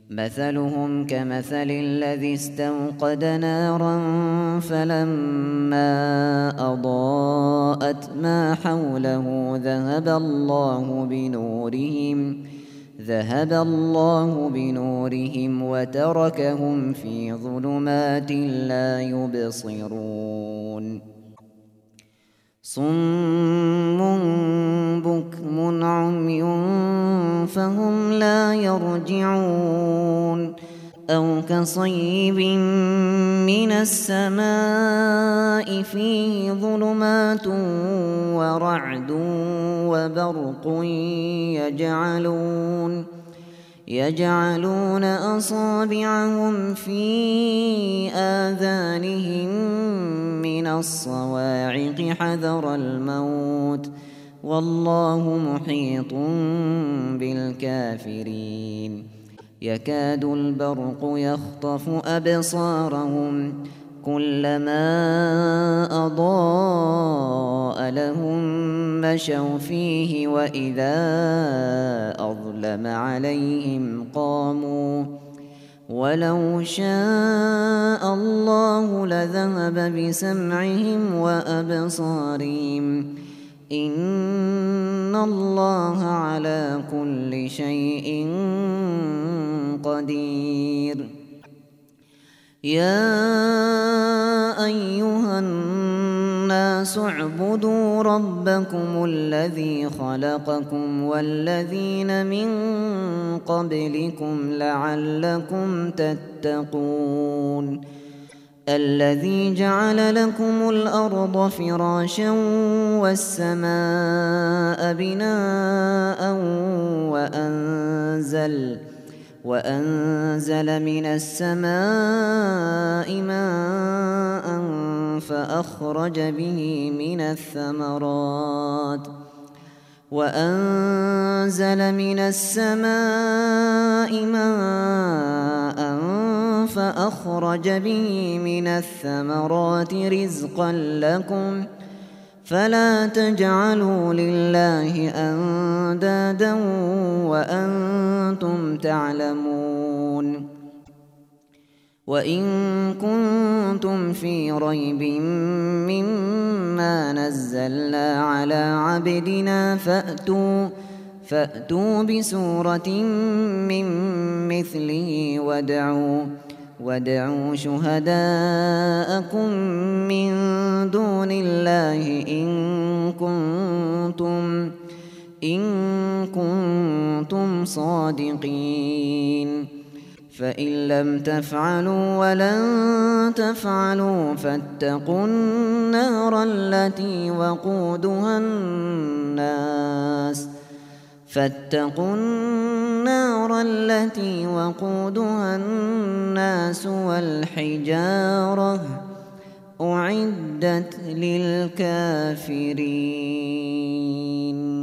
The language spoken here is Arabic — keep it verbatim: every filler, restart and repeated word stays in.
مثلهم كمثل الذي استوقد نارا فلما أضاءت ما حوله ذهب الله بنورهم ذهب الله بنورهم وتركهم في ظلمات لا يبصرون صم بكم عمي فهم لا يرجعون أو كصيب من السماء فيه ظلمات ورعد وبرق يجعلون يجعلون أصابعهم في آذانهم من الصواعق حذر الموت والله محيط بالكافرين يكاد البرق يخطف أبصارهم كلما أضاء لهم مشوا فيه وإذا أظلم عليهم قاموا ولو شاء الله لذهب بسمعهم وأبصارهم إن الله على كل شيء قدير يا أيها الناس اعبدوا ربكم الذي خلقكم والذين من قبلكم لعلكم تتقون الذي جعل لكم الأرض فراشا والسماء بناء وأنزل وأنزل من السماء ماء فأخرج به من الثمرات وأنزل من السماء ماء فأخرج به من الثمرات رزقا لكم فلا تجعلوا لله أندادا وأنتم تعلمون وإن كنتم في ريب مما نزلنا على عبدنا فأتوا فأتوا بسورة من مثله وادعوا وادعوا شهداءكم من دون الله إن كنتم إن كنتم صادقين فإن لم تفعلوا ولن تفعلوا فاتقوا النار التي وقودها الناس فاتقوا النار التي وقودها الناس والحجارة أعدت للكافرين.